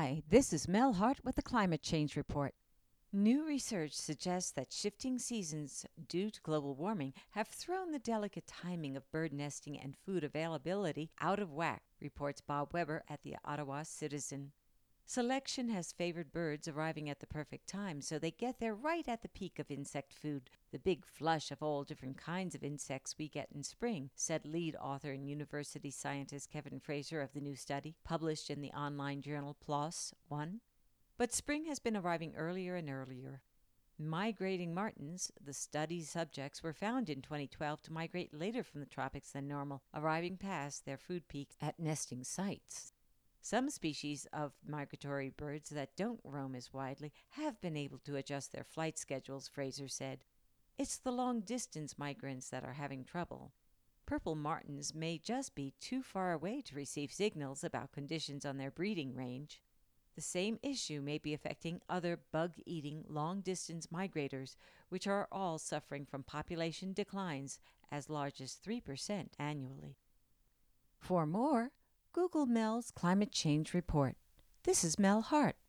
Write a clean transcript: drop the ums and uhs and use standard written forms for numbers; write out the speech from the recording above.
Hi, this is Mel Hart with the Climate Change Report. New research suggests that shifting seasons due to global warming have thrown the delicate timing of bird nesting and food availability out of whack, reports Bob Weber at the Ottawa Citizen. Selection has favored birds arriving at the perfect time, so they get there right at the peak of insect food, the big flush of all different kinds of insects we get in spring, said lead author and university scientist Kevin Fraser of the new study, published in the online journal PLOS One. But spring has been arriving earlier and earlier. Migrating martins, the study subjects, were found in 2012 to migrate later from the tropics than normal, arriving past their food peak at nesting sites. Some species of migratory birds that don't roam as widely have been able to adjust their flight schedules, Fraser said. It's the long-distance migrants that are having trouble. Purple martins may just be too far away to receive signals about conditions on their breeding range. The same issue may be affecting other bug-eating long-distance migrators, which are all suffering from population declines as large as 3% annually. For more, Google Mel's Climate Change Report. This is Mel Hart